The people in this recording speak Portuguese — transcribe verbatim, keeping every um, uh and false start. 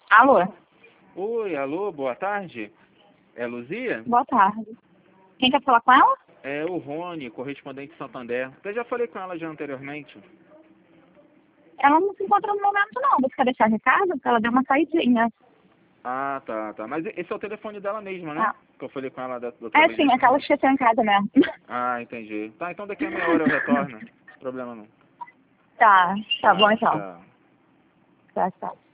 Alô? Oi, alô, boa tarde. É Luzia? Boa tarde. Quem quer falar com ela? É o Rony, correspondente de Santander. Eu já falei com ela já anteriormente. Ela não se encontra no momento, não. Você quer deixar recado? Porque ela deu uma saidinha. Ah, tá, tá. Mas esse é o telefone dela mesmo, né? Ah. Que eu falei com ela da doutora É Lídia. sim, é que ela esqueceu em casa mesmo. Ah, entendi. Tá, então daqui a meia hora eu retorno. Não tem problema não. Tá, tá bom Tá, então. tchau. Tá, tá.